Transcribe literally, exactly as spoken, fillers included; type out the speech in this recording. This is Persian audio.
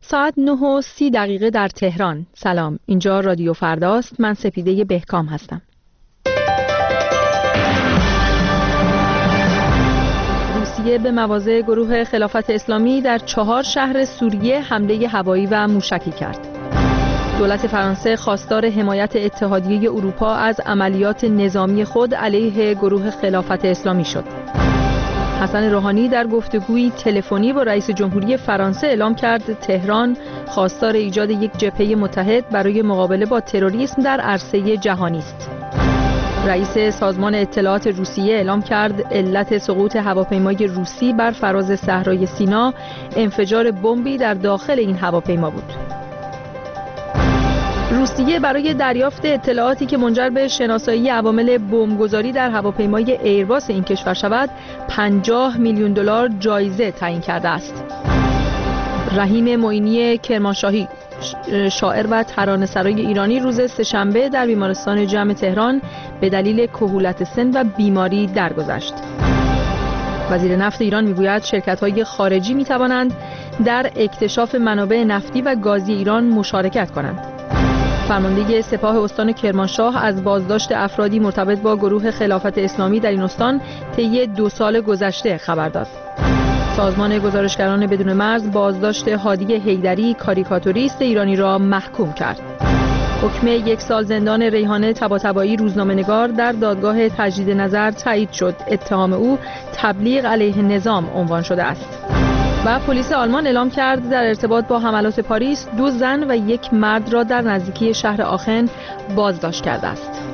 ساعت نه و سی دقیقه در تهران. سلام، اینجا رادیو فرداست. من سپیده بهکام هستم. روسیه به مواضع گروه خلافت اسلامی در چهار شهر سوریه حمله هوایی و موشکی کرد. دولت فرانسه خواستار حمایت اتحادیه اروپا از عملیات نظامی خود علیه گروه خلافت اسلامی شد. حسن روحانی در گفتگویی تلفنی با رئیس جمهوری فرانسه اعلام کرد تهران خواستار ایجاد یک جبهه متحد برای مقابله با تروریسم در عرصه جهانی است. رئیس سازمان اطلاعات روسیه اعلام کرد علت سقوط هواپیمای روسی بر فراز صحرای سینا انفجار بمبی در داخل این هواپیما بود. روسیه برای دریافت اطلاعاتی که منجر به شناسایی عوامل بمبگذاری در هواپیمای ایرباس این کشور شود پنجاه میلیون دلار جایزه تعیین کرده است. رحیم معینی کرمانشاهی شاعر و ترانه‌سرای ایرانی روز سه‌شنبه در بیمارستان جمع تهران به دلیل کهولت سن و بیماری درگذشت. وزیر نفت ایران میگوید شرکت‌های خارجی می‌توانند در اکتشاف منابع نفتی و گازی ایران مشارکت کنند. فرمانده سپاه استان کرمانشاه از بازداشت افرادی مرتبط با گروه خلافت اسلامی در این استان طی دو سال گذشته خبر داد. سازمان گزارشگران بدون مرز بازداشت هادی حیدری کاریکاتوریست ایرانی را محکوم کرد. حکم یک سال زندان ریحانه طباطبایی روزنامه‌نگار در دادگاه تجدید نظر تایید شد. اتهام او تبلیغ علیه نظام عنوان شده است. و پلیس آلمان اعلام کرد در ارتباط با حملات پاریس دو زن و یک مرد را در نزدیکی شهر آخن بازداشت کرده است.